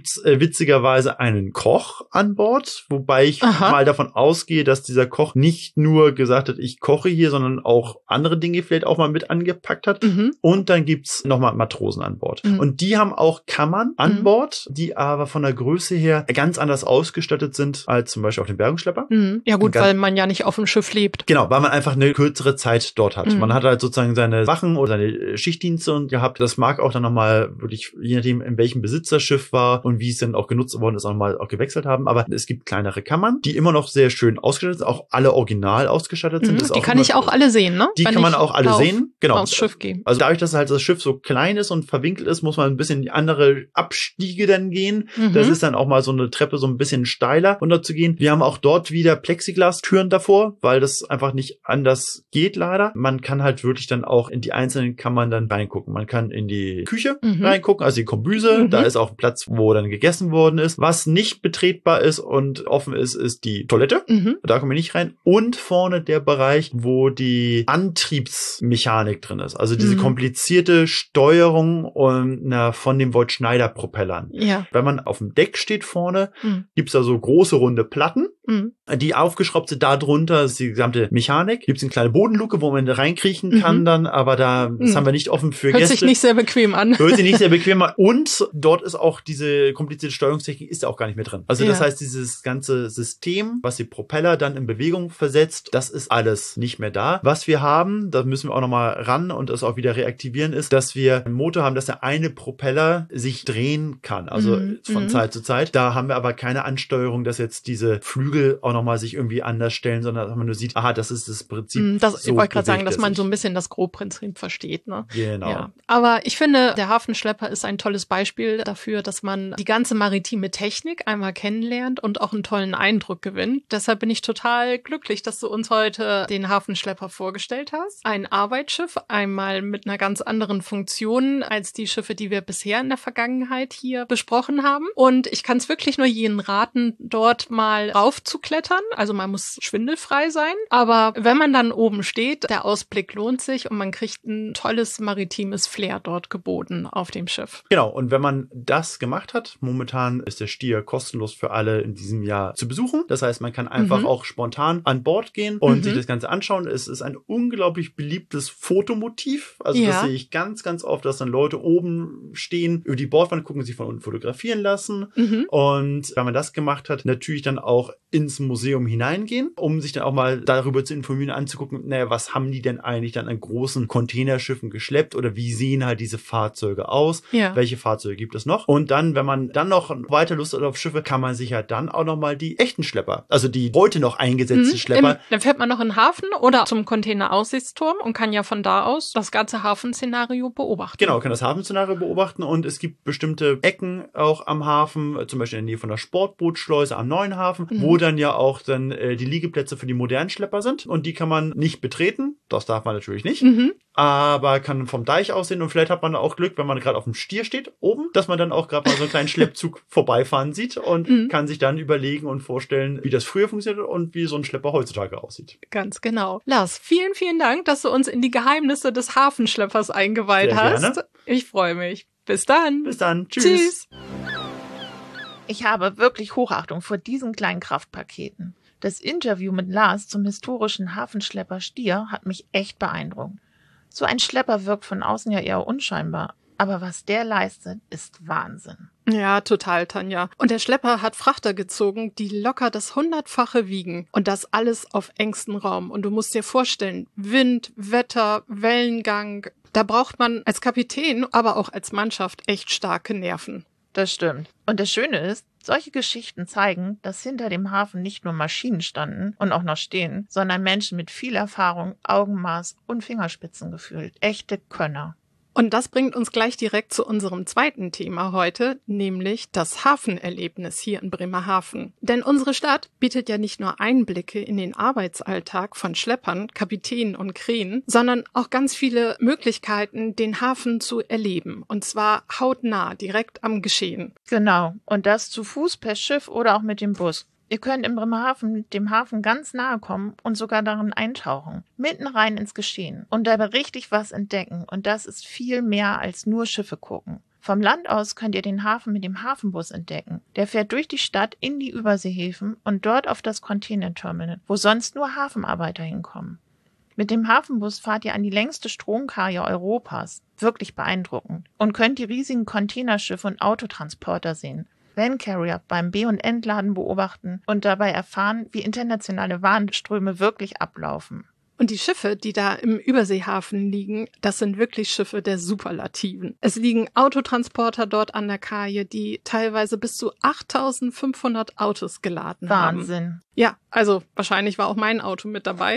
gibt's äh, witzigerweise einen Koch an Bord, wobei ich Aha. mal davon ausgehe, dass dieser Koch nicht nur gesagt hat, ich koche hier, sondern auch andere Dinge vielleicht auch mal mit angepackt hat. Mhm. Und dann gibt's nochmal Matrosen an Bord. Mhm. Und die haben auch Kammern an Mhm. Bord, die aber von der Größe her ganz anders ausgestattet sind als zum Beispiel auf dem Bergungsschlepper. Mhm. Ja gut, Ganz- weil man ja nicht auf dem Schiff lebt. Genau, weil man einfach eine kürzere Zeit dort hat. Mhm. Man hat halt sozusagen seine Wachen oder seine Schichtdienste und gehabt. Das mag auch dann nochmal wirklich, je nachdem, in welchem Besitzer das Schiff war und wie es dann auch genutzt worden ist, auch mal auch gewechselt haben. Aber es gibt kleinere Kammern, die immer noch sehr schön ausgestattet sind, auch alle original ausgestattet sind. Mhm. Das ist Die auch kann immer- ich auch alle sehen, ne? Die Wenn kann man ich auch alle auf, sehen. Genau. Aufs Schiff gehe. Also dadurch, dass halt das Schiff so klein ist und verwinkelt ist, muss man ein bisschen in die andere Abstiege dann gehen. Mhm. Das ist dann auch mal so eine Treppe so ein bisschen steiler runterzugehen. Wir haben auch dort wieder Plexiglas-Türen davor, weil das einfach nicht anders geht leider. Man kann halt wirklich dann auch in die einzelnen Kammern dann reingucken. Man kann in die Küche Mhm. reingucken, also die Kombüse. Mhm. Da ist auch ein Platz, wo dann gegessen worden ist. Was nicht betretbar ist und offen ist, ist die Toilette. Mhm. Da kommen wir nicht rein. Und vorne der Bereich, wo die Antriebsmechanik drin ist. Also diese Mhm. komplizierte Steuerung und, na, von den Voigt-Schneider-Propellern. Ja. Wenn man auf dem Deck steht vorne, Mhm. gibt's da so große runde Platten, Mhm. die aufgeschraubt sind. Darunter ist die gesamte Mechanik. Gibt's eine kleine Bodenluke, wo man reinkriechen Mhm. kann dann, aber da, das Mhm. haben wir nicht offen für Hört Gäste. sich nicht sehr bequem an. Hört sich nicht sehr bequem an. Und dort ist auch diese komplizierte Steuerungstechnik ist da auch gar nicht mehr drin. Also das Ja. heißt, dieses ganze System, was die Propeller dann in Bewegung versetzt, das ist alles nicht mehr da. Was wir haben, da müssen wir auch nochmal ran und das auch wieder reaktivieren, ist, dass wir einen Motor haben, dass der eine Propeller sich drehen kann. Also Mhm. von Mhm. Zeit zu Zeit. Da haben wir aber keine Ansteuerung, dass jetzt diese Flügel auch nochmal sich irgendwie anders stellen, sondern dass man nur sieht, aha, das ist das Prinzip. Mhm, Das, so ich wollte gerade sagen, bewegt dass er man sich. so ein bisschen das Grobprinzip versteht, ne? Genau. Ja. Aber ich finde, der Hafenschlepper ist ein tolles Beispiel dafür, dass man die ganze maritime Technik einmal kennenlernt und auch einen tollen Eindruck gewinnt. Deshalb bin ich total glücklich, dass du uns heute den Hafenschlepper vorgestellt hast. Ein Arbeitsschiff, einmal mit einer ganz anderen Funktion als die Schiffe, die wir bisher in der Vergangenheit hier besprochen haben. Und ich kann es wirklich nur jedem raten, dort mal raufzuklettern. Also man muss schwindelfrei sein. Aber wenn man dann oben steht, der Ausblick lohnt sich und man kriegt ein tolles maritimes Flair dort geboten auf dem Schiff. Genau, und wenn man das gemacht hat, momentan ist der Stier kostenlos für alle in diesem Jahr zu besuchen. Das heißt, man kann einfach Mhm. auch spontan an Bord gehen und Mhm. sich das Ganze anschauen. Es ist ein unglaublich beliebtes Fotomotiv. Also Ja. das sehe ich ganz, ganz oft, dass dann Leute oben stehen, über die Bordwand gucken, sich von unten fotografieren lassen. Mhm. Und wenn man das gemacht hat, natürlich dann auch ins Museum hineingehen, um sich dann auch mal darüber zu informieren, anzugucken, naja, was haben die denn eigentlich dann an großen Containerschiffen geschleppt oder wie sehen halt diese Fahrzeuge aus? Ja. Welche Fahrzeuge gibt es noch? Und dann, wenn man dann noch weiter Lust hat auf Schiffe, kann man sich ja dann auch noch mal die echten Schlepper, also die heute noch eingesetzten Mhm. Schlepper. Im, dann fährt man noch in den Hafen oder zum Container-Aussichtsturm und kann ja von da aus das ganze Hafenszenario beobachten. Genau, kann das Hafenszenario beobachten und es gibt bestimmte Ecken auch am Hafen, zum Beispiel in der Nähe von der Sportbootschleuse am Neuen Hafen, Mhm. wo dann ja auch dann äh, die Liegeplätze für die modernen Schlepper sind und die kann man nicht betreten. Das darf man natürlich nicht. Mhm. Aber kann vom Deich aussehen und vielleicht hat man auch Glück, wenn man gerade auf dem Stier steht, oben, dass man dann auch gerade mal so einen kleinen Schleppzug vorbeifahren sieht und Mhm. kann sich dann überlegen und vorstellen, wie das früher funktioniert und wie so ein Schlepper heutzutage aussieht. Ganz genau. Lars, vielen, vielen Dank, dass du uns in die Geheimnisse des Hafenschleppers eingeweiht Sehr hast. gerne. Ich freue mich. Bis dann. Bis dann. Tschüss. Tschüss. Ich habe wirklich Hochachtung vor diesen kleinen Kraftpaketen. Das Interview mit Lars zum historischen Hafenschlepper Stier hat mich echt beeindruckt. So ein Schlepper wirkt von außen ja eher unscheinbar, aber was der leistet, ist Wahnsinn. Ja, total, Tanja. Und der Schlepper hat Frachter gezogen, die locker das Hundertfache wiegen. Und das alles auf engstem Raum. Und du musst dir vorstellen, Wind, Wetter, Wellengang. Da braucht man als Kapitän, aber auch als Mannschaft echt starke Nerven. Das stimmt. Und das Schöne ist, solche Geschichten zeigen, dass hinter dem Hafen nicht nur Maschinen standen und auch noch stehen, sondern Menschen mit viel Erfahrung, Augenmaß und Fingerspitzengefühl. Echte Könner. Und das bringt uns gleich direkt zu unserem zweiten Thema heute, nämlich das Hafenerlebnis hier in Bremerhaven. Denn unsere Stadt bietet ja nicht nur Einblicke in den Arbeitsalltag von Schleppern, Kapitänen und Krähen, sondern auch ganz viele Möglichkeiten, den Hafen zu erleben. Und zwar hautnah, direkt am Geschehen. Genau. Und das zu Fuß, per Schiff oder auch mit dem Bus. Ihr könnt in Bremerhaven dem Hafen ganz nahe kommen und sogar darin eintauchen. Mitten rein ins Geschehen und dabei richtig was entdecken. Und das ist viel mehr als nur Schiffe gucken. Vom Land aus könnt ihr den Hafen mit dem Hafenbus entdecken. Der fährt durch die Stadt in die Überseehäfen und dort auf das Containerterminal, wo sonst nur Hafenarbeiter hinkommen. Mit dem Hafenbus fahrt ihr an die längste Stromkaje Europas. Wirklich beeindruckend. Und könnt die riesigen Containerschiffe und Autotransporter sehen. Vancarrier beim B- und Entladen beobachten und dabei erfahren, wie internationale Warenströme wirklich ablaufen. Und die Schiffe, die da im Überseehafen liegen, das sind wirklich Schiffe der Superlativen. Es liegen Autotransporter dort an der Kaje, die teilweise bis zu achttausendfünfhundert Autos geladen haben. Wahnsinn. Ja, also wahrscheinlich war auch mein Auto mit dabei.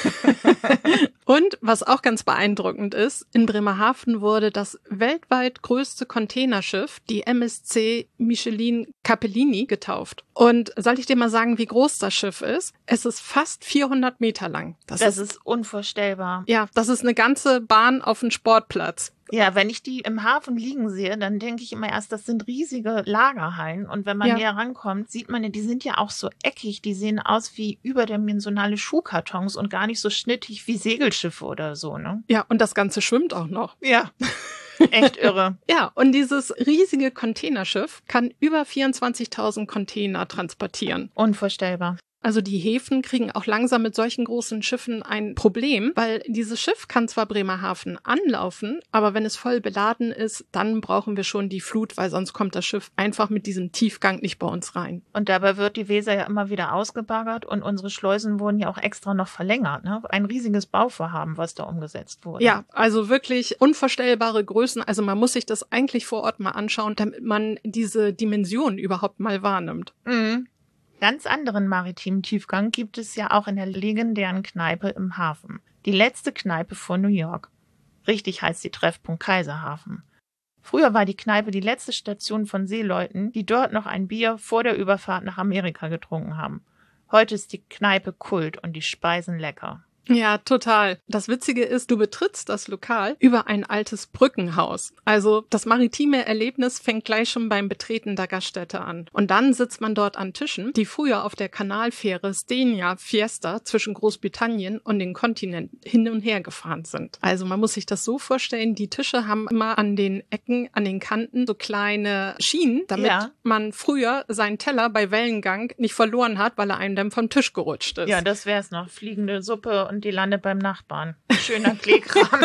Und was auch ganz beeindruckend ist, in Bremerhaven wurde das weltweit größte Containerschiff, die M S C Michelin Capellini, getauft. Und soll ich dir mal sagen, wie groß das Schiff ist? Es ist fast vierhundert Meter lang. Das, das ist, ist unvorstellbar. Ja, das ist eine ganze Bahn auf einem Sportplatz. Ja, wenn ich die im Hafen liegen sehe, dann denke ich immer erst, das sind riesige Lagerhallen. Und wenn man ja. näher rankommt, sieht man, die sind ja auch so eckig. Die sehen aus wie überdimensionale Schuhkartons und gar nicht so schnittig wie Segelschiffe oder so, ne? Ja, und das Ganze schwimmt auch noch. Ja. Echt irre. Ja, und dieses riesige Containerschiff kann über vierundzwanzigtausend Container transportieren. Unvorstellbar. Also die Häfen kriegen auch langsam mit solchen großen Schiffen ein Problem, weil dieses Schiff kann zwar Bremerhaven anlaufen, aber wenn es voll beladen ist, dann brauchen wir schon die Flut, weil sonst kommt das Schiff einfach mit diesem Tiefgang nicht bei uns rein. Und dabei wird die Weser ja immer wieder ausgebaggert und unsere Schleusen wurden ja auch extra noch verlängert, ne? Ein riesiges Bauvorhaben, was da umgesetzt wurde. Ja, also wirklich unvorstellbare Größen. Also man muss sich das eigentlich vor Ort mal anschauen, damit man diese Dimension überhaupt mal wahrnimmt. Mhm. Ganz anderen maritimen Tiefgang gibt es ja auch in der legendären Kneipe im Hafen. Die letzte Kneipe vor New York. Richtig heißt die Treffpunkt Kaiserhafen. Früher war die Kneipe die letzte Station von Seeleuten, die dort noch ein Bier vor der Überfahrt nach Amerika getrunken haben. Heute ist die Kneipe Kult und die Speisen lecker. Ja, total. Das Witzige ist, du betrittst das Lokal über ein altes Brückenhaus. Also das maritime Erlebnis fängt gleich schon beim Betreten der Gaststätte an. Und dann sitzt man dort an Tischen, die früher auf der Kanalfähre Stenia Fiesta zwischen Großbritannien und den Kontinenten hin und her gefahren sind. Also man muss sich das so vorstellen, die Tische haben immer an den Ecken, an den Kanten so kleine Schienen, damit ja. man früher seinen Teller bei Wellengang nicht verloren hat, weil er einem dann vom Tisch gerutscht ist. Ja, das wär's noch. Fliegende Suppe und die landet beim Nachbarn. Schöner Kleekram.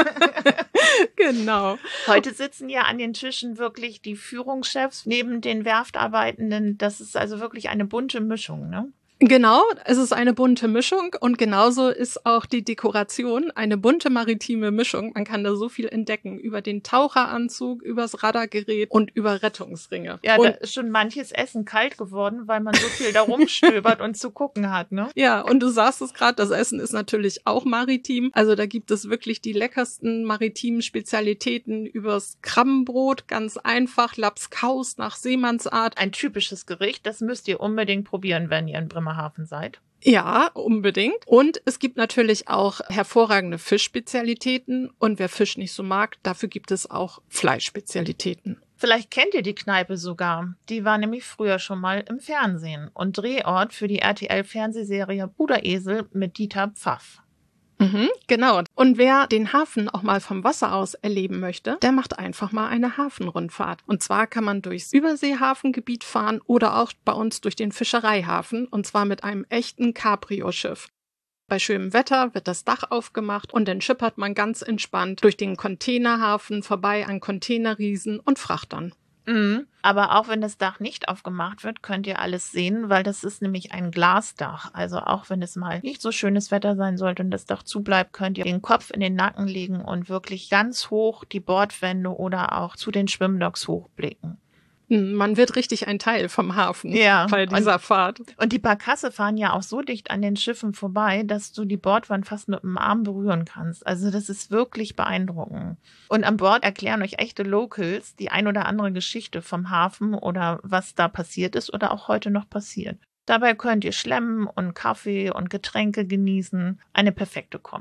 Genau. Heute sitzen ja an den Tischen wirklich die Führungschefs neben den Werftarbeitenden. Das ist also wirklich eine bunte Mischung, ne? Genau, es ist eine bunte Mischung und genauso ist auch die Dekoration eine bunte maritime Mischung. Man kann da so viel entdecken über den Taucheranzug, übers Radargerät und über Rettungsringe. Ja, und da ist schon manches Essen kalt geworden, weil man so viel da rumstöbert und zu gucken hat, ne? Ja, und du sagst es gerade, das Essen ist natürlich auch maritim. Also da gibt es wirklich die leckersten maritimen Spezialitäten übers Krabbenbrot, ganz einfach, Lapskaus nach Seemannsart. Ein typisches Gericht, das müsst ihr unbedingt probieren, wenn ihr in Bremerhaven seid. Ja, unbedingt. Und es gibt natürlich auch hervorragende Fischspezialitäten. Und wer Fisch nicht so mag, dafür gibt es auch Fleischspezialitäten. Vielleicht kennt ihr die Kneipe sogar. Die war nämlich früher schon mal im Fernsehen und Drehort für die R T L-Fernsehserie Bruderesel mit Dieter Pfaff. Mhm, genau. Und wer den Hafen auch mal vom Wasser aus erleben möchte, der macht einfach mal eine Hafenrundfahrt. Und zwar kann man durchs Überseehafengebiet fahren oder auch bei uns durch den Fischereihafen und zwar mit einem echten Cabrio-Schiff. Bei schönem Wetter wird das Dach aufgemacht und dann schippert man ganz entspannt durch den Containerhafen vorbei an Containerriesen und Frachtern. Mhm. Aber auch wenn das Dach nicht aufgemacht wird, könnt ihr alles sehen, weil das ist nämlich ein Glasdach. Also auch wenn es mal nicht so schönes Wetter sein sollte und das Dach zu bleibt, könnt ihr den Kopf in den Nacken legen und wirklich ganz hoch die Bordwände oder auch zu den Schwimmdocks hochblicken. Man wird richtig ein Teil vom Hafen ja, bei dieser und, Fahrt. Und die Barkasse fahren ja auch so dicht an den Schiffen vorbei, dass du die Bordwand fast mit dem Arm berühren kannst. Also das ist wirklich beeindruckend. Und an Bord erklären euch echte Locals die ein oder andere Geschichte vom Hafen oder was da passiert ist oder auch heute noch passiert. Dabei könnt ihr schlemmen und Kaffee und Getränke genießen. Eine perfekte Kombi.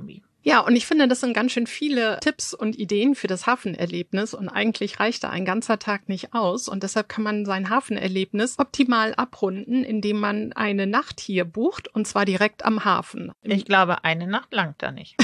Ja, und ich finde, das sind ganz schön viele Tipps und Ideen für das Hafenerlebnis und eigentlich reicht da ein ganzer Tag nicht aus und deshalb kann man sein Hafenerlebnis optimal abrunden, indem man eine Nacht hier bucht und zwar direkt am Hafen. Ich glaube, eine Nacht langt da nicht.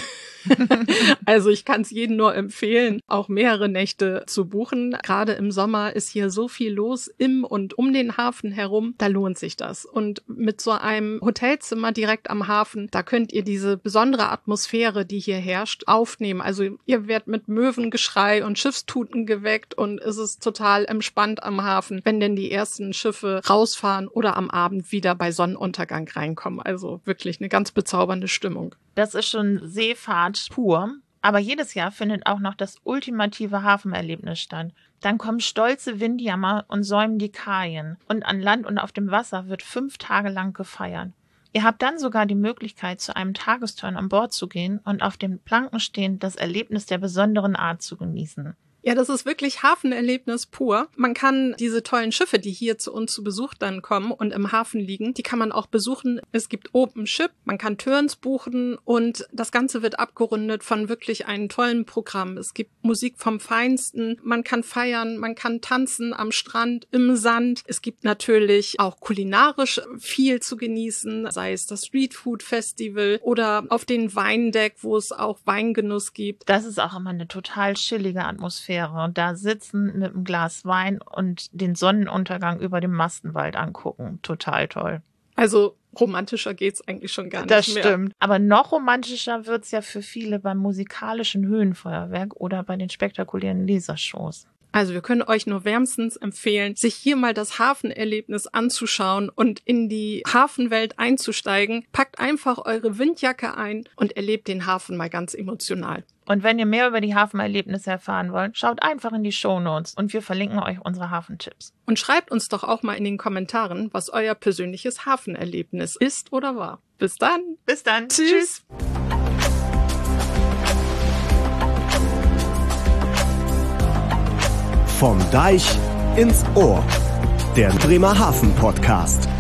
Also ich kann es jedem nur empfehlen, auch mehrere Nächte zu buchen. Gerade im Sommer ist hier so viel los im und um den Hafen herum, da lohnt sich das. Und mit so einem Hotelzimmer direkt am Hafen, da könnt ihr diese besondere Atmosphäre, die hier herrscht, aufnehmen. Also ihr werdet mit Möwengeschrei und Schiffstuten geweckt und es ist total entspannt am Hafen, wenn denn die ersten Schiffe rausfahren oder am Abend wieder bei Sonnenuntergang reinkommen. Also wirklich eine ganz bezaubernde Stimmung. Das ist schon Seefahrt pur. Aber jedes Jahr findet auch noch das ultimative Hafenerlebnis statt. Dann kommen stolze Windjammer und säumen die Kajen. Und an Land und auf dem Wasser wird fünf Tage lang gefeiert. Ihr habt dann sogar die Möglichkeit, zu einem Tagesturn an Bord zu gehen und auf den Planken stehend das Erlebnis der besonderen Art zu genießen. Ja, das ist wirklich Hafenerlebnis pur. Man kann diese tollen Schiffe, die hier zu uns zu Besuch dann kommen und im Hafen liegen, die kann man auch besuchen. Es gibt Open Ship, man kann Turns buchen und das Ganze wird abgerundet von wirklich einem tollen Programm. Es gibt Musik vom Feinsten, man kann feiern, man kann tanzen am Strand, im Sand. Es gibt natürlich auch kulinarisch viel zu genießen, sei es das Streetfood Festival oder auf den Weindeck, wo es auch Weingenuss gibt. Das ist auch immer eine total chillige Atmosphäre. Und da sitzen mit einem Glas Wein und den Sonnenuntergang über dem Mastenwald angucken. Total toll. Also romantischer geht's eigentlich schon gar nicht das mehr. Das stimmt. Aber noch romantischer wird's ja für viele beim musikalischen Höhenfeuerwerk oder bei den spektakulären Lasershows. Also wir können euch nur wärmstens empfehlen, sich hier mal das Hafenerlebnis anzuschauen und in die Hafenwelt einzusteigen. Packt einfach eure Windjacke ein und erlebt den Hafen mal ganz emotional. Und wenn ihr mehr über die Hafenerlebnisse erfahren wollt, schaut einfach in die Shownotes und wir verlinken euch unsere Hafentipps. Und schreibt uns doch auch mal in den Kommentaren, was euer persönliches Hafenerlebnis ist oder war. Bis dann. Bis dann. Tschüss. Tschüss. Vom Deich ins Ohr. Der Bremerhaven Podcast.